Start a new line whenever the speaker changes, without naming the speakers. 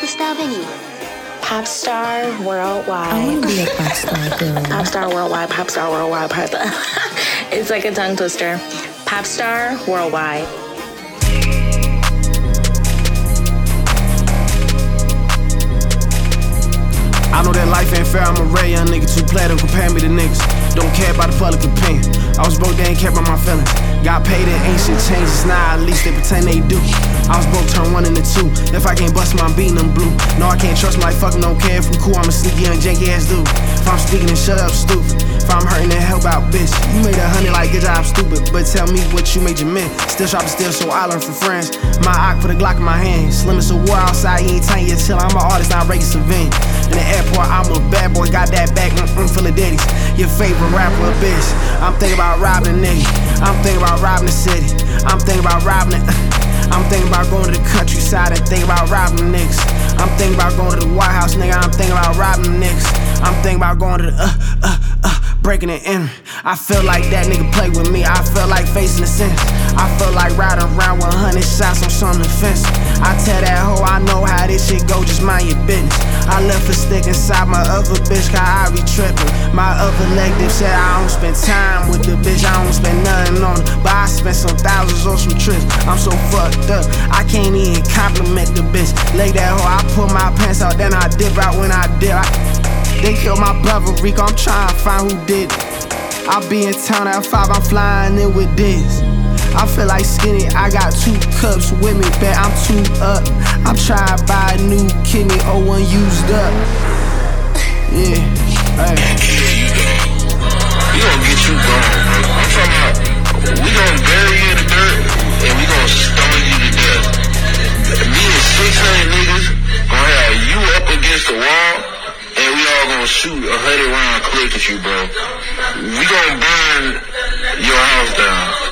Style venue. Pop star worldwide.
I want to be a pop star girl.
Pop star worldwide, pop star worldwide, pop star. It's like a tongue twister. Pop star worldwide.
I know that life ain't fair, I'm a rare young nigga, too platinum, compare me to niggas. Don't care about the public opinion. I was broke, they ain't care about my feelings. Got paid and ain't shit changes, now at least they pretend they do. I was broke, turn 1 into 2. If I can't bust my beating them blue. No, I can't trust my life, fuck 'em, don't care if we cool, I'm a sneaky young janky ass dude. If I'm speaking then shut up, stupid. If I'm hurting then help out, bitch. You made 100 like good job, stupid. But tell me what you made your men. Still sharp and still, so I learn from friends. My ock put a Glock in my hand. Slim as a war outside, you ain't tiny yet chill. I'm an artist, not Reagan civilian. In the airport, I'm a bad boy, got that back, full of daddies. Your favorite rapper, a bitch. I'm thinking about robbing a nigga. I'm thinking about robbing the city. I'm thinking about robbing it. I'm thinking about going to the countryside and thinking about robbing the niggas. I'm thinking about going to the White House, nigga. I'm thinking about robbing the niggas. I'm thinking about going to the breaking and entering. I feel like that nigga play with me. I feel like facing the sentence. I feel like riding around with 100 shots on something offensive. I tell that hoe I know how this shit go, just mind your business. I left a stick inside my other bitch, cause I be trippin'. My other leg dip said I don't spend time with the bitch, I don't spend nothing on her. But I spent some thousands on some trips. I'm so fucked up, I can't even compliment the bitch. Lay that hoe, I pull my pants out, then I dip out when I dip. They killed my brother Rico, I'm trying to find who did it. I'll be in town at 5, I'm flying in with this. I feel like skinny, I got 2 cups with me, bet I'm 2 up. I'm trying to buy a new kidney, 01 used up. Yeah, hey.
We gon' get you gone, bro. I'm talking about, we gon' bury you in the dirt, and we gon' stone you to death. Me and 600 niggas gon' have you up against the wall, and we all gon' shoot 100 round clip at you, bro. We gon' burn